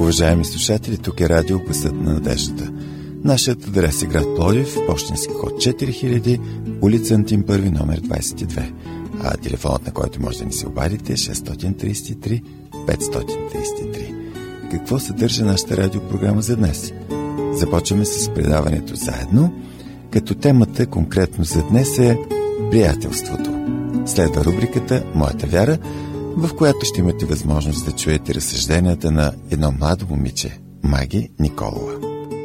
Уважаеми слушатели, тук е радио Гласът на надеждата. Нашият адрес е град Пловдив, пощенски код 4000, улица Антим Първи, номер 22. А телефонът, на който може да ни се обадите, е 633 533. Какво съдържа нашата радиопрограма за днес? Започваме с предаването Заедно, като темата конкретно за днес е приятелството. Следва рубриката Моята вяра, в която ще имате възможност да чуете разсъжденията на едно младо момиче, Маги Николова.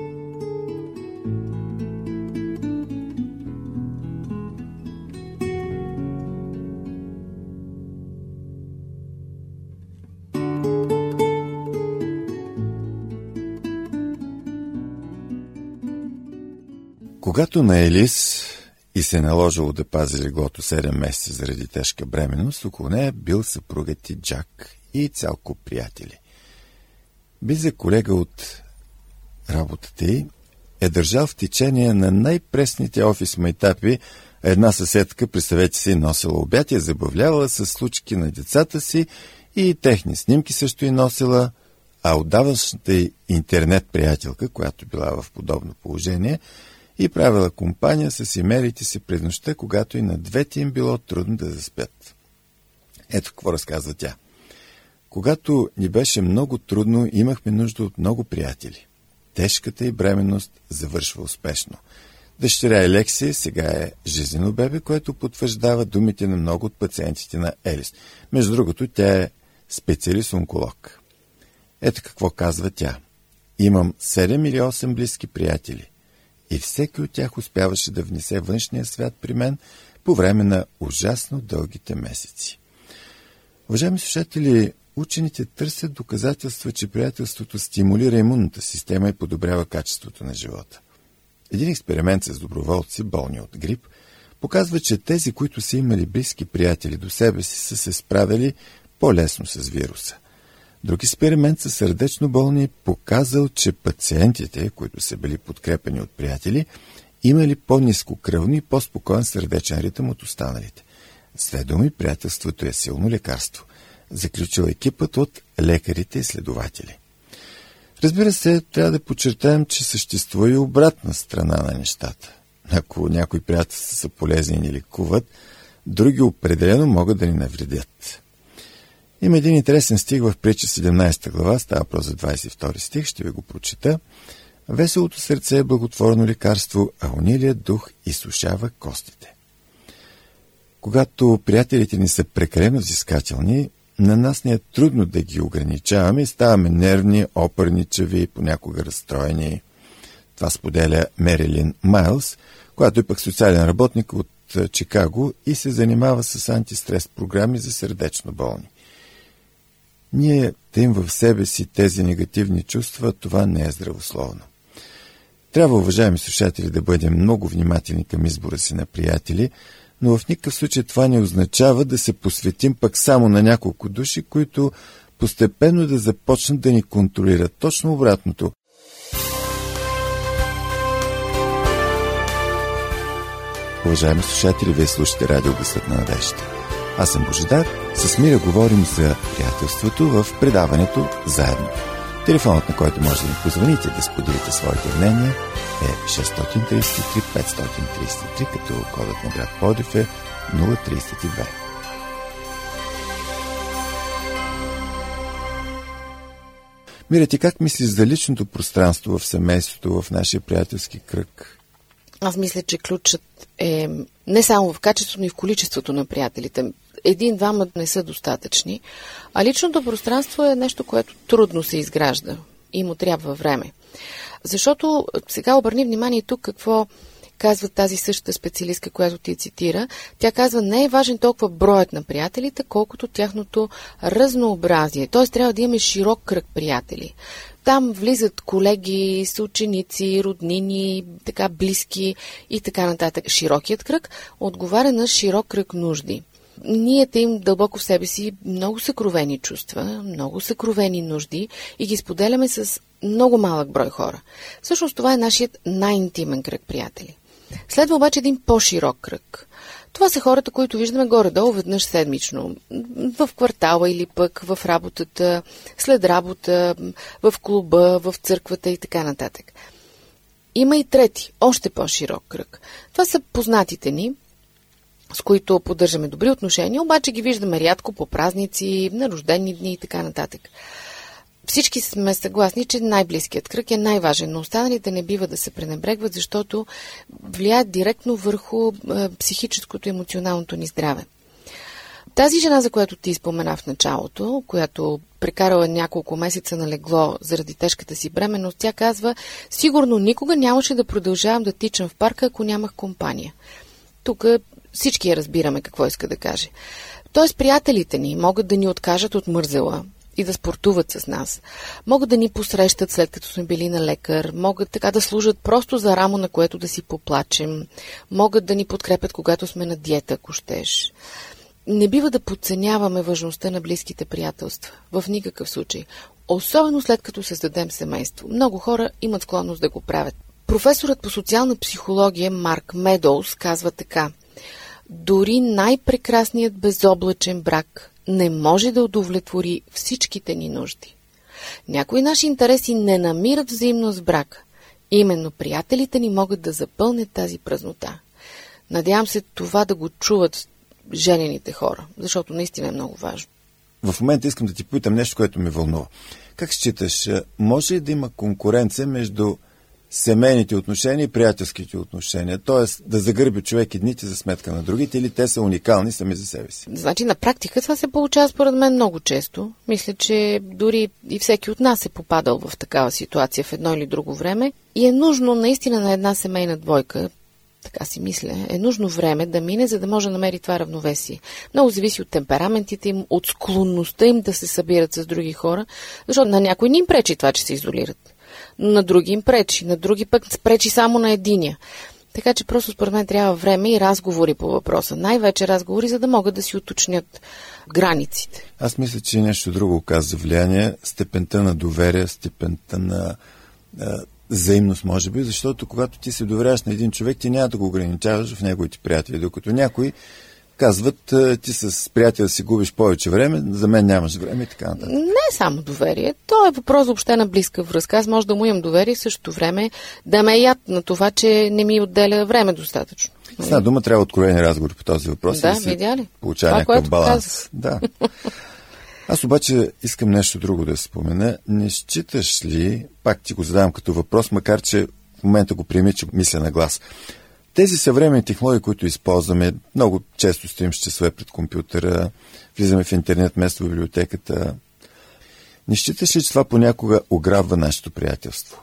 Когато на Елис и се наложило да пази леглото 7 месеца заради тежка бременност, около нея бил съпругът и Джак и цял куп приятели. Близък колега от работата й е държал в течение на най-пресните офис майтапи, а една съседка, представете си, носила обятия, забавлявала с случки на децата си и техни снимки също и носила, а отдаващата й интернет приятелка, която била в подобно положение, и правила компания с имейлите си през нощта, когато и на двете им било трудно да заспят. Ето какво разказва тя. Когато ни беше много трудно, имахме нужда от много приятели. Тежката й бременност завършва успешно. Дъщеря Елексия сега е жизнено бебе, което потвърждава думите на много от пациентите на Елис. Между другото, тя е специалист-онколог. Ето какво казва тя. Имам 7 или 8 близки приятели. И всеки от тях успяваше да внесе външния свят при мен по време на ужасно дългите месеци. Уважаеми слушатели, учените търсят доказателства, че приятелството стимулира имунната система и подобрява качеството на живота. Един експеримент с доброволци, болни от грип, показва, че тези, които са имали близки приятели до себе си, са се справили по-лесно с вируса. Друг експеримент със сърдечно болни показал, че пациентите, които са били подкрепени от приятели, имали по-ниско кръвно и по-спокоен сърдечен ритъм от останалите. С две думи, приятелството е силно лекарство, заключил екипът от лекарите и следователи. Разбира се, трябва да подчертаем, че съществува и обратна страна на нещата. Ако някои приятелства са полезни и ни лекуват, други определено могат да ни навредят. Има един интересен стих в Притча 17 глава, става въпрос за 22 стих, ще ви го прочита. Веселото сърце е благотворно лекарство, а унилият дух изсушава костите. Когато приятелите ни са прекалено взискателни, на нас не е трудно да ги ограничаваме и ставаме нервни, опърничави, понякога разстроени. Това споделя Мерилин Майлс, която е пък социален работник от Чикаго и се занимава с антистрес програми за сърдечно болни. Ние таим в себе си тези негативни чувства, това не е здравословно. Трябва, уважаеми слушатели, да бъдем много внимателни към избора си на приятели, но в никакъв случай това не означава да се посветим пък само на няколко души, които постепенно да започнат да ни контролират. Точно обратното. Уважаеми слушатели, вие слушате радио Гласът на надеждата. Аз съм Божидар. С Мира говорим за приятелството в предаването Заедно. Телефонът, на който може да ни позвоните да споделите своите мнения, е 633 533, като кодът на град Пловдив е 032. Мира, ти как мислиш за личното пространство в семейството, в нашия приятелски кръг? Аз мисля, че ключът е не само в качеството, но и в количеството на приятелите. Един-двама не са достатъчни, а личното пространство е нещо, което трудно се изгражда и му трябва време. Защото сега обърни внимание тук какво казва тази същата специалистка, която ти цитира. Тя казва, не е важен толкова броят на приятелите, колкото тяхното разнообразие. Т.е. трябва да имаме широк кръг приятели. Там влизат колеги, съученици, роднини, така близки и така нататък. Широкият кръг отговаря на широк кръг нужди. Ние таим дълбоко в себе си много съкровени чувства, много съкровени нужди и ги споделяме с много малък брой хора. Всъщност това е нашият най-интимен кръг приятели. Следва обаче един по-широк кръг. Това са хората, които виждаме горе-долу веднъж седмично. В квартала или пък в работата, след работа, в клуба, в църквата и така нататък. Има и трети, още по-широк кръг. Това са познатите ни, с които поддържаме добри отношения, обаче ги виждаме рядко по празници, на рождени дни и така нататък. Всички сме съгласни, че най-близкият кръг е най-важен, но останалите не бива да се пренебрегват, защото влияят директно върху психическото и емоционалното ни здраве. Тази жена, за която ти спомена в началото, която прекарала няколко месеца на легло заради тежката си бременност, тя казва: сигурно никога нямаше да продължавам да тичам в парка, ако нямах компания. Тук всички я разбираме какво иска да каже. Тоест, приятелите ни могат да ни откажат от мързела и да спортуват с нас. Могат да ни посрещат след като сме били на лекар, могат така да служат просто за рамо, на което да си поплачем, могат да ни подкрепят, когато сме на диета, ако щеш. Не бива да подценяваме важността на близките приятелства. В никакъв случай. Особено след като създадем семейство. Много хора имат склонност да го правят. Професорът по социална психология Марк Медоуз казва така: дори най-прекрасният безоблачен брак не може да удовлетвори всичките ни нужди. Някои наши интереси не намират взаимност в брака. Именно приятелите ни могат да запълнят тази празнота. Надявам се това да го чуват женените хора, защото наистина е много важно. В момента искам да ти попитам нещо, което ме вълнува. Как считаш, може ли да има конкуренция между семейните отношения и приятелските отношения? Тоест да загърби човек едните за сметка на другите, или те са уникални сами за себе си? Значи на практика това се получава според мен много често. Мисля, че дори и всеки от нас е попадал в такава ситуация в едно или друго време и е нужно наистина на една семейна двойка, така си мисля, е нужно време да мине, за да може да намери това равновесие. Много зависи от темпераментите им, от склонността им да се събират с други хора, защото на някой не им пречи това, че се изолират. На други им пречи, на други пък пречи само на единия. Така че просто според мен трябва време и разговори по въпроса. Най-вече разговори, за да могат да си уточнят границите. Аз мисля, че нещо друго оказва влияние, степента на доверие, степента на взаимност, може би, защото когато ти се доверяваш на един човек, ти няма да го ограничаваш в неговите приятели, докато някои казват, ти с приятел си губиш повече време, за мен нямаш време и така нататък. Не е само доверие, то е въпрос въобще на близка връзка. Аз може да му имам доверие, в същото време да ме яд на това, че не ми отделя време достатъчно. С една дума трябва откровени разговори по този въпрос. Да, видя ли? Получава някакъв баланс. Да. Аз обаче искам нещо друго да спомена. Не считаш ли, пак ти го задавам като въпрос, макар че в момента го приеми, че мисля на глас. Тези съвременни технологии, които използваме, много често стоим с часове пред компютъра, влизаме в интернет вместо в библиотеката. Не считаш ли, че това понякога ограбва нашето приятелство?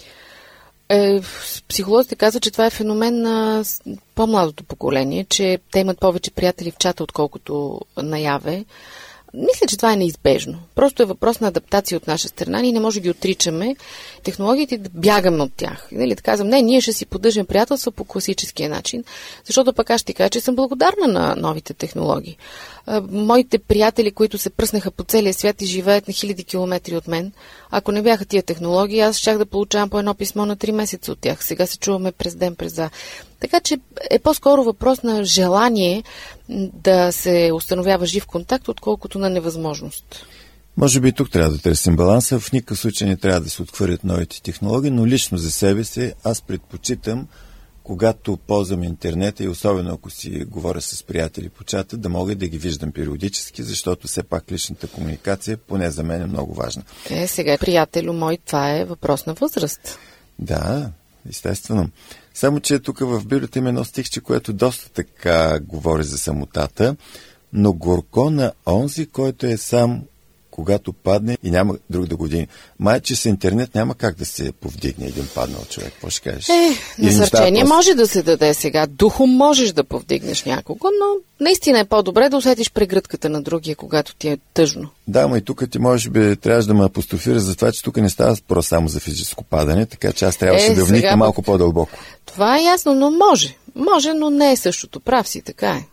Психолозите казват, че това е феномен на по-младото поколение, че те имат повече приятели в чата, отколкото наяве. Мисля, че това е неизбежно. Просто е въпрос на адаптация от наша страна. Ние не може да ги отричаме технологиите, да бягаме от тях. Нали, да казвам, не, ние ще си поддържаме приятелство по класическия начин, защото пък аз ще кажа, че съм благодарна на новите технологии. Моите приятели, които се пръснаха по целия свят и живеят на хиляди километри от мен, ако не бяха тия технологии, аз щях да получавам по едно писмо на 3 месеца от тях. Сега се чуваме през ден, през два. Така че е по-скоро въпрос на желание да се установява жив контакт, отколкото на невъзможност. Може би тук трябва да търсим баланса. В никакъв случай не трябва да се отхвърлят новите технологии, но лично за себе си аз предпочитам, когато ползвам интернета и особено ако си говоря с приятели по чата, да мога да ги виждам периодически, защото все пак личната комуникация, поне за мен, е много важна. Сега, приятелю мой, това е въпрос на възраст. Да, естествено. Само, че тук в Библията има едно стихче, което доста така говори за самотата, но горко на онзи, който е сам, когато падне и няма друг да го дигне. Май, че с интернет няма как да се повдигне един паднал човек. Какво ще кажеш? Насърчение може да се даде сега. Духом можеш да повдигнеш някого, но наистина е по-добре да усетиш прегръдката на другия, когато ти е тъжно. Да, но и тук ти може би трябваш да ме апострофираш за това, че тук не става просто само за физическо падане, така че аз трябваше да вникна малко по-дълбоко. Това е ясно, но може. Може, но не е същото. Прав си, така е.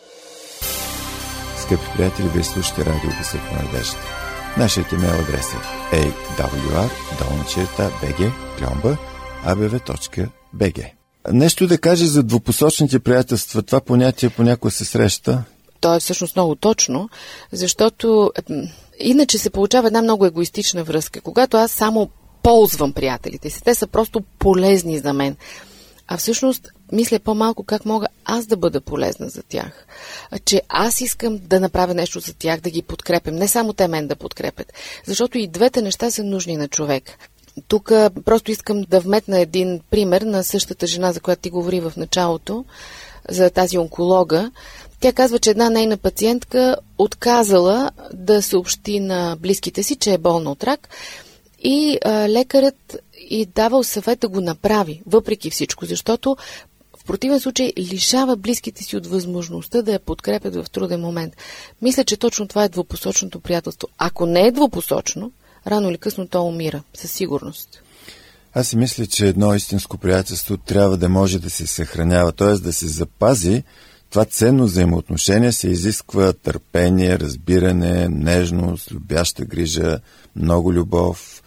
Скъпи приятели, вие слушате радио Гласът на надеждата. Нашият имейл адрес е awr@bg.abv.bg. Нещо да кажеш за двупосочните приятелства. Това понятие понякога се среща. То е всъщност много точно, защото иначе се получава една много егоистична връзка. Когато аз само ползвам приятелите си, те са просто полезни за мен. А всъщност мисля по-малко как мога аз да бъда полезна за тях. Че аз искам да направя нещо за тях, да ги подкрепям. Не само те мен да подкрепят. Защото и двете неща са нужни на човек. Тук просто искам да вметна един пример на същата жена, за която ти говори в началото, за тази онколога. Тя казва, че една нейна пациентка отказала да съобщи на близките си, че е болна от рак и лекарят й давал съвет да го направи, въпреки всичко, защото в противен случай лишава близките си от възможността да я подкрепят в труден момент. Мисля, че точно това е двупосочното приятелство. Ако не е двупосочно, рано или късно то умира, със сигурност. Аз си мисля, че едно истинско приятелство трябва да може да се съхранява, т.е. да се запази. Това ценно взаимоотношение се изисква търпение, разбиране, нежност, любяща грижа, много любов.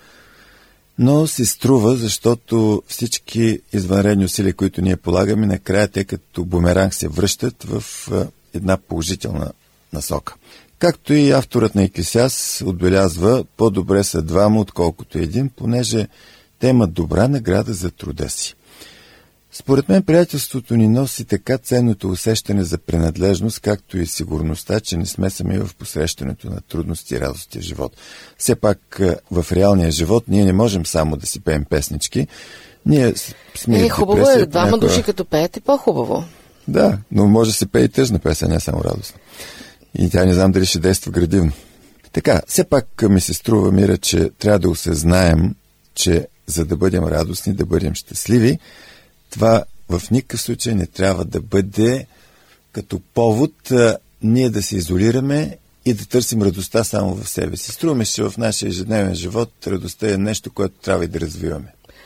Но се струва, защото всички извънредни усилия, които ние полагаме, накрая те като бумеранг се връщат в една положителна насока. Както и авторът на Екклесиаст отбелязва, по-добре са двама, отколкото един, понеже те имат добра награда за труда си. Според мен приятелството ни носи така ценното усещане за принадлежност, както и сигурността, че не сме сами в посрещането на трудности и радости в живот. Все пак в реалния живот ние не можем само да си пеем песнички. Ние сме хубаво е, двама души като пеете, по-хубаво. Да, но може да се пее и тъжна песен, не само радостна. И тя не знам дали ще действа градивно. Така, все пак ми се струва, Мира, че трябва да осъзнаем, че за да бъдем радостни, да бъдем щастливи, това в никакъв случай не трябва да бъде като повод ние да се изолираме и да търсим радостта само в себе си. Струваме, че в нашия ежедневен живот радостта е нещо, което трябва и да развиваме.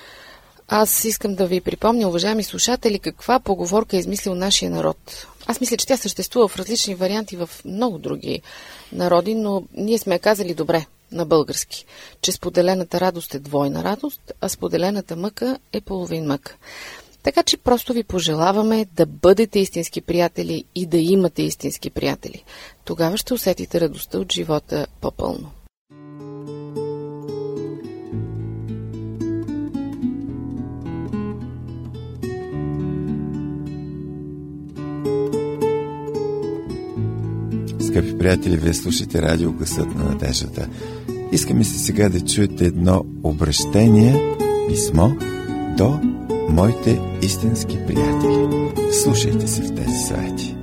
Аз искам да ви припомня, уважаеми слушатели, каква поговорка е измислил нашия народ. Аз мисля, че тя съществува в различни варианти в много други народи, но ние сме казали добре на български, че споделената радост е двойна радост, а споделената мъка е половин мъка. Така че просто ви пожелаваме да бъдете истински приятели и да имате истински приятели. Тогава ще усетите радостта от живота по-пълно. Скъпи приятели, вие слушате радио Гласът на надеждата. Искаме се сега да чуете едно обръщение, писмо до моите истински приятели. Слушайте се в тези съвети.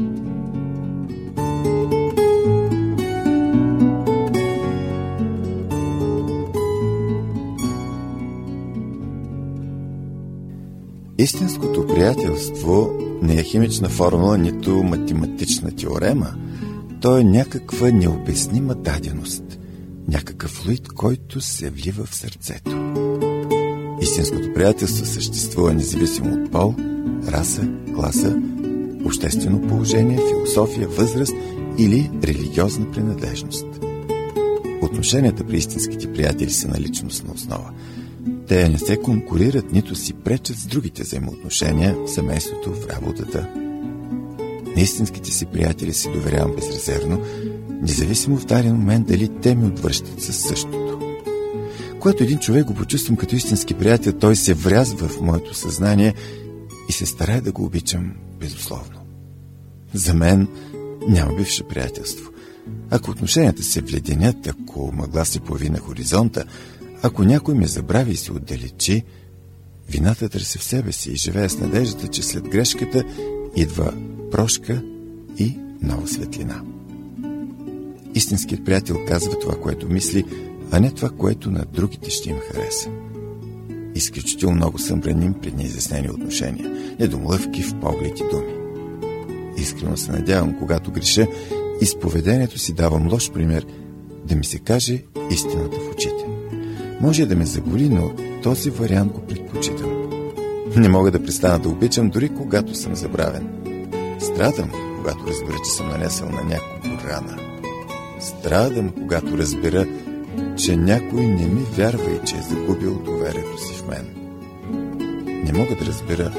Истинското приятелство не е химична формула, нито математична теорема. То е някаква необяснима даденост, някакъв флуид, който се влива в сърцето. Истинското приятелство съществува независимо от пол, раса, класа, обществено положение, философия, възраст или религиозна принадлежност. Отношенията при истинските приятели са на личностна основа. Те не се конкурират, нито си пречат с другите взаимоотношения в семейството, в работата. На истинските си приятели се доверявам безрезервно, независимо в даден момент дали те ми отвръщат със същото. Когато един човек го почувствам като истински приятел, той се врязва в моето съзнание и се старае да го обичам безусловно. За мен няма бивше приятелство. Ако отношенията се вледенят, ако мъгла се появи на хоризонта, ако някой ме забрави и се отдалечи, вината търся в себе си и живея с надеждата, че след грешката идва прошка и нова светлина. Истинският приятел казва това, което мисли, а не това, което на другите ще им хареса. Изключително много съм браним при неизяснени отношения, недомлъвки в поглед и думи. Искрено се надявам, когато греша и с поведението си давам лош пример, да ми се каже истината в очите. Може да ме заболи, но този вариант го предпочитам. Не мога да престана да обичам, дори когато съм забравен. Страдам, когато разбера, че съм нанесъл на някого рана. Страдам, когато разбера, че някой не ми вярва и че е загубил доверието си в мен. Не мога да разбера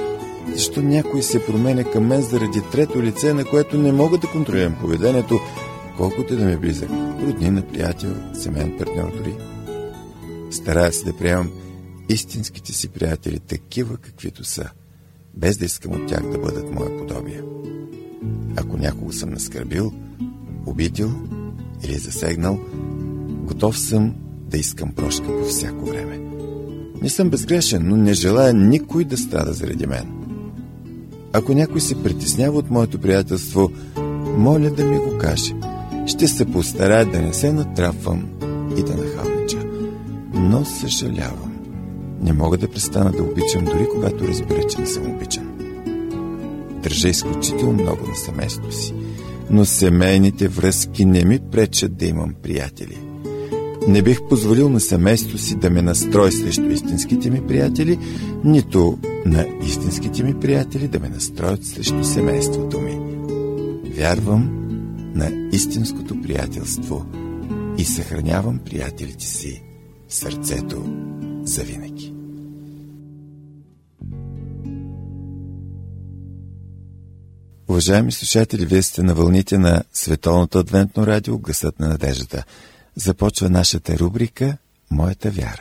Защо някой се променя към мен заради трето лице, на което не мога да контролирам поведението, колкото да ми е близък, роднина, приятел, семейен партньор дори. Старая се да приемам истинските си приятели такива, каквито са, без да искам от тях да бъдат мое подобие. Ако някого съм наскърбил, обидил или засегнал, готов съм да искам прошка по всяко време. Не съм безгрешен, но не желая никой да страда заради мен. Ако някой се притеснява от моето приятелство, моля да ми го каже. Ще се постарая да не се натрапвам и да нахалнича. Но съжалявам. Не мога да престана да обичам, дори когато разбера, че не съм обичан. Държа изключително много на семейството си, но семейните връзки не ми пречат да имам приятели. Не бих позволил на семейството си да ме настрои срещу истинските ми приятели, нито на истинските ми приятели да ме настроят срещу семейството ми. Вярвам на истинското приятелство и съхранявам приятелите си в сърцето завинаги. Уважаеми слушатели, вие сте на вълните на Световното адвентно радио Гласът на надеждата. Започва нашата рубрика «Моята вяра».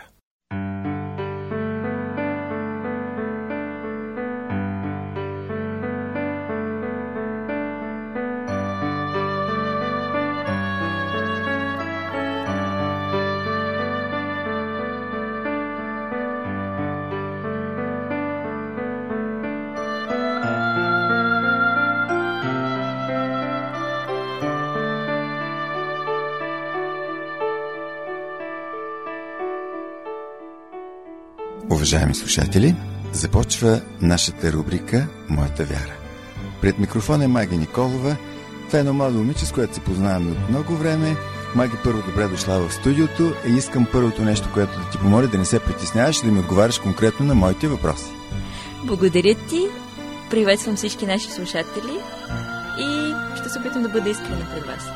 Уважаеми слушатели, започва нашата рубрика «Моята вяра». Пред микрофона е Маги Николова. Това е едно младо момиче, с което се познаваме от много време. Маги, първо добре дошла в студиото и искам първото нещо, което да ти помоля, да не се притесняваш и да ми отговаряш конкретно на моите въпроси. Благодаря ти. Приветствам всички наши слушатели и ще се опитам да бъда искрена пред вас.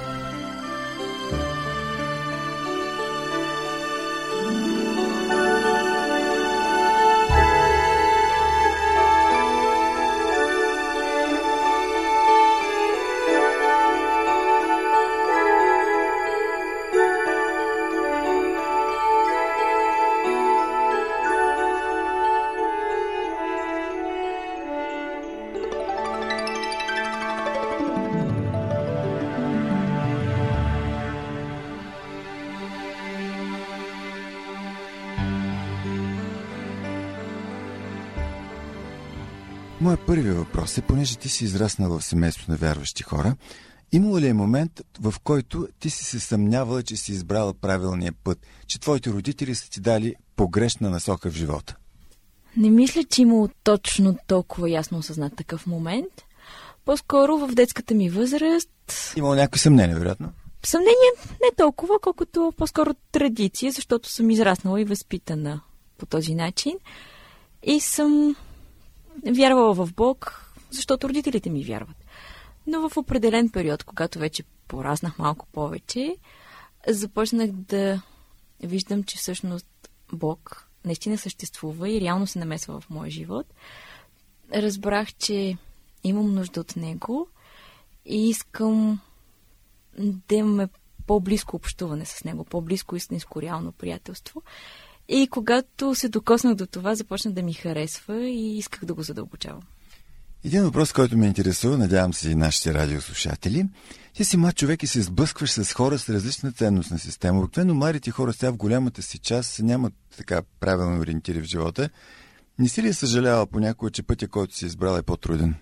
Моят първи въпрос е, понеже ти си израснала в семейство на вярващи хора, имало ли е момент, в който ти си се съмнявала, че си избрала правилния път, че твоите родители са ти дали погрешна насока в живота? Не мисля, че имало точно толкова ясно осъзнат такъв момент. По-скоро в детската ми възраст... Имало някакви съмнения, вероятно? Съмнение не толкова, колкото по-скоро традиция, защото съм израснала и възпитана по този начин. И съм вярвала в Бог, защото родителите ми вярват. Но в определен период, когато вече пораснах малко повече, започнах да виждам, че всъщност Бог наистина съществува и реално се намесва в моя живот. Разбрах, че имам нужда от Него и искам да имаме по-близко общуване с Него, по-близко истинско реално приятелство. И когато се докоснах до това, започна да ми харесва и исках да го задълбочавам. Един въпрос, който ме интересува, надявам се и нашите радиослушатели. Ти си млад човек и се сблъскваш с хора с различна ценностна система. Обикновено младите хора сега в голямата си част нямат така правилни ориентири в живота. Не си ли съжалява понякога, че пътя, който си избрала, е по-труден?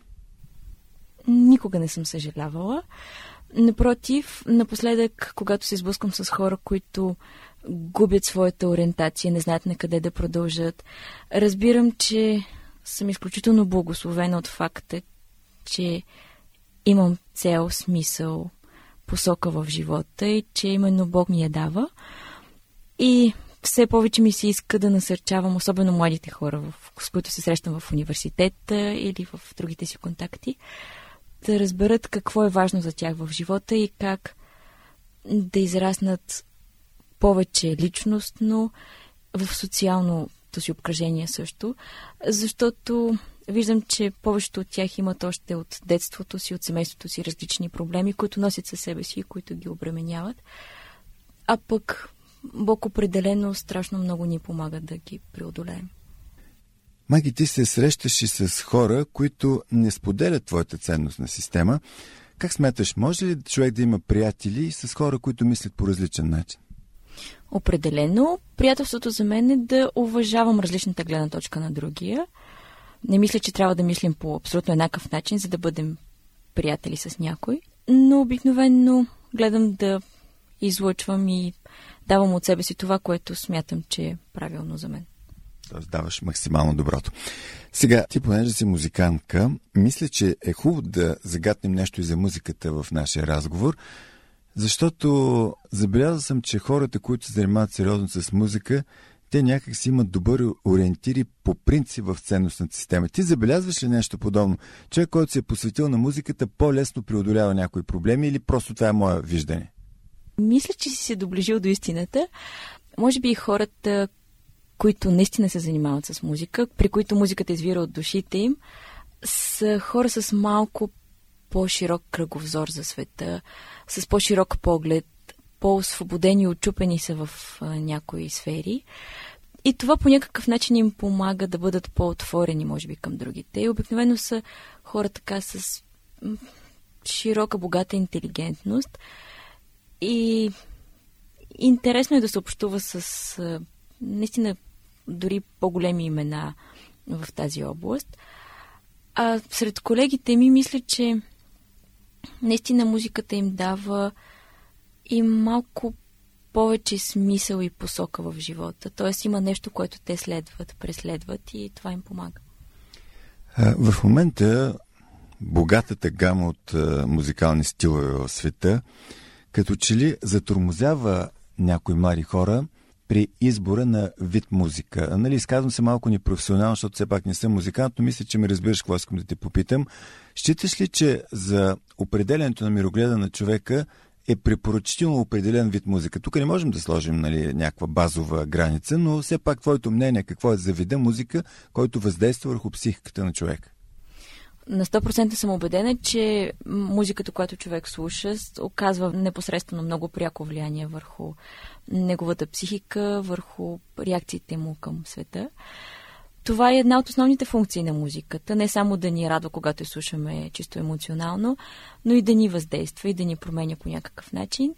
Никога не съм съжалявала. Напротив, напоследък, когато се сблъсквам с хора, които губят своята ориентация, не знаят на къде да продължат, разбирам, че съм изключително благословена от факта, че имам цел, смисъл, посока в живота и че именно Бог ми я дава. И все повече ми се иска да насърчавам, особено младите хора, с които се срещам в университета или в другите си контакти, да разберат какво е важно за тях в живота и как да израснат повече личностно, в социалното си обкръжение също, защото виждам, че повечето от тях имат още от детството си, от семейството си различни проблеми, които носят със себе си и които ги обременяват. А пък Бог определено страшно много ни помага да ги преодолеем. Маги, ти се срещаш и с хора, които не споделят твоята ценностна система. Как смяташ, може ли човек да има приятели с хора, които мислят по различен начин? Определено. Приятелството за мен е да уважавам различната гледна точка на другия. Не мисля, че трябва да мислим по абсолютно еднакъв начин, за да бъдем приятели с някой. Но обикновено гледам да излъчвам и давам от себе си това, което смятам, че е правилно за мен. Тоест даваш максимално доброто. Сега, ти понеже си музикантка, мисля, че е хубаво да загатнем нещо и за музиката в нашия разговор, защото забелязал съм, че хората, които се занимават сериозно с музика, те някак си имат добър ориентири по принцип в ценностната система. Ти забелязваш ли нещо подобно? Човек, който се е посветил на музиката, по-лесно преодолява някои проблеми или просто това е мое виждане? Мисля, че си се доближил до истината. Може би и хората, които наистина се занимават с музика, при които музиката извира от душите им, са хора с малко по-широк кръговзор за света, с по-широк поглед, по-освободени и отчупени са в някои сфери. И това по някакъв начин им помага да бъдат по-отворени, може би, към другите. И обикновено са хора така с широка, богата интелигентност. И интересно е да се общува с наистина дори по-големи имена в тази област. А сред колегите ми мисля, че наистина музиката им дава и малко повече смисъл и посока в живота. Тоест има нещо, което те следват, преследват и това им помага. В момента богатата гама от музикални стилове в света като че ли затормозява някои млади хора при избора на вид музика. Нали, изказвам се малко непрофесионално, защото все пак не съм музикант, но мисля, че ме разбираш какво искам да те попитам. Считаш ли, че за определенето на мирогледа на човека е препоръчително определен вид музика? Тук не можем да сложим, нали, някаква базова граница, но все пак твоето мнение какво е за вида музика, който въздейства върху психиката на човека? На 100% съм убедена, че музиката, която човек слуша, оказва непосредствено много пряко влияние върху неговата психика, върху реакциите му към света. Това е една от основните функции на музиката. Не само да ни радва, когато я слушаме чисто емоционално, но и да ни въздейства и да ни променя по някакъв начин.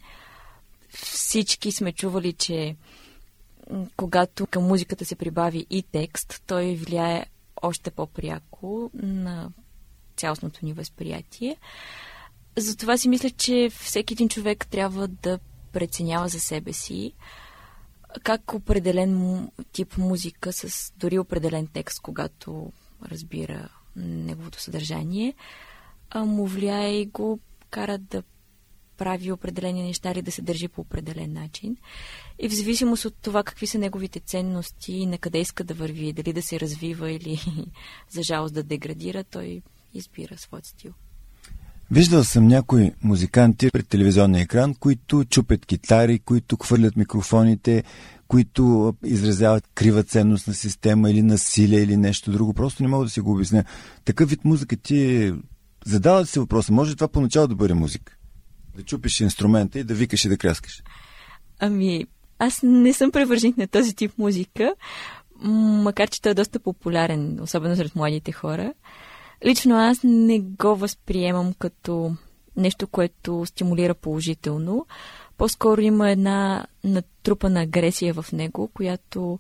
Всички сме чували, че когато към музиката се прибави и текст, той влияе още по-пряко на цялостното ни възприятие. Затова си мисля, че всеки един човек трябва да преценява за себе си как определен тип музика с дори определен текст, когато разбира неговото съдържание, му влияе и го кара да прави определени неща или да се държи по определен начин. И в зависимост от това какви са неговите ценности и на къде иска да върви, дали да се развива или за жалост да деградира, той избира своят стил. Виждал съм някои музиканти пред телевизионния екран, които чупят китари, които хвърлят микрофоните, които изразяват крива ценностна система или насилие или нещо друго. Просто не мога да си го обясня. Такъв вид музика ти задава ли се въпроса? Може това поначало да бъде музика? Да чупиш инструмента и да викаш и да кряскаш? Ами, аз не съм привърженик на този тип музика, макар че той е доста популярен, особено сред младите хора. Лично аз не го възприемам като нещо, което стимулира положително. По-скоро има една натрупана агресия в него, която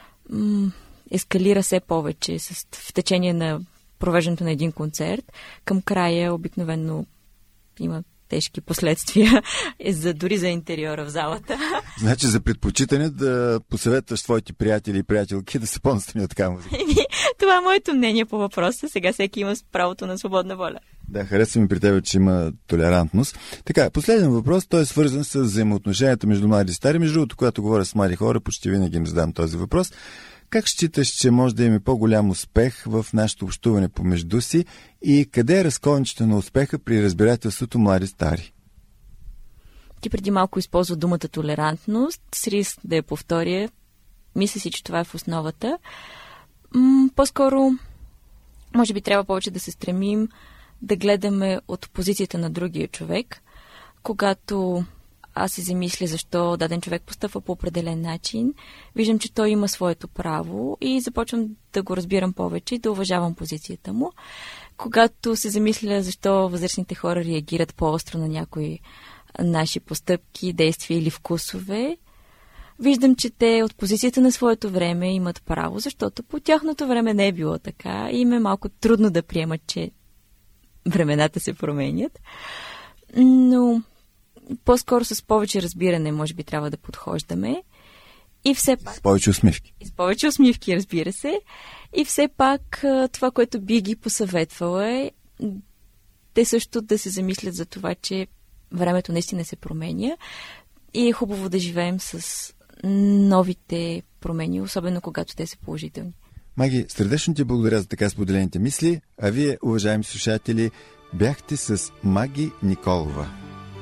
ескалира все повече в течение на провеждането на един концерт. Към края обикновено има тежки последствия, дори за интериора в залата. Значи за предпочитане да посъветваш твоите приятели и приятелки да се по-настрани от така музика. Това е моето мнение по въпроса. Сега всеки има правото на свободна воля. Да, харесва ми при тебе, че има толерантност. Така, последен въпрос, той е свързан с взаимоотношенията между млади и стари. Между другото, когато говоря с млади хора, почти винаги им задам този въпрос. Как считаш, че може да има по-голям успех в нашето общуване помежду си и къде е разковничето на успеха при разбирателството млади-стари? Ти преди малко използва думата толерантност, с риск да я повторя. Мисля си, че това е в основата. По-скоро Може би трябва повече да се стремим да гледаме от позицията на другия човек, когато аз се замисля защо даден човек постъпва по определен начин, виждам, че той има своето право и започвам да го разбирам повече и да уважавам позицията му. Когато се замисля защо възрастните хора реагират по-остро на някои наши постъпки, действия или вкусове, виждам, че те от позицията на своето време имат право, защото по тяхното време не е било така и им е малко трудно да приемат, че времената се променят. Но по-скоро с повече разбиране, може би, трябва да подхождаме. И все пак... С повече усмивки. С повече усмивки, разбира се. И все пак това, което би ги посъветвала е те също да се замислят за това, че времето наистина се променя и е хубаво да живеем с новите промени, особено когато те са положителни. Маги, сърдечно ти благодаря за така споделените мисли, а вие, уважаеми слушатели, бяхте с Маги Николова.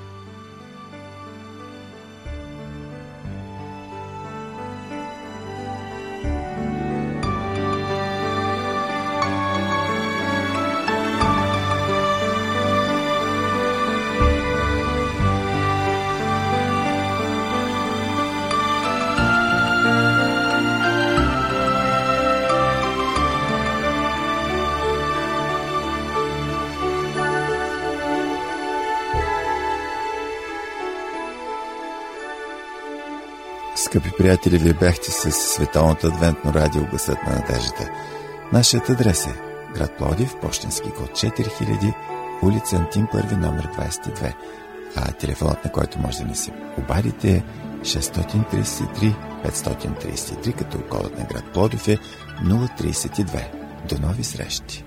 Скъпи приятели, вие бяхте с Световното адвентно радио Гласът на надеждата. Нашият адрес е град Пловдив, пощенски код 4000, улица Антим Първи, номер 22. А телефонът, на който може да ни се обадите е 633-533, като кодът на град Пловдив е 032. До нови срещи!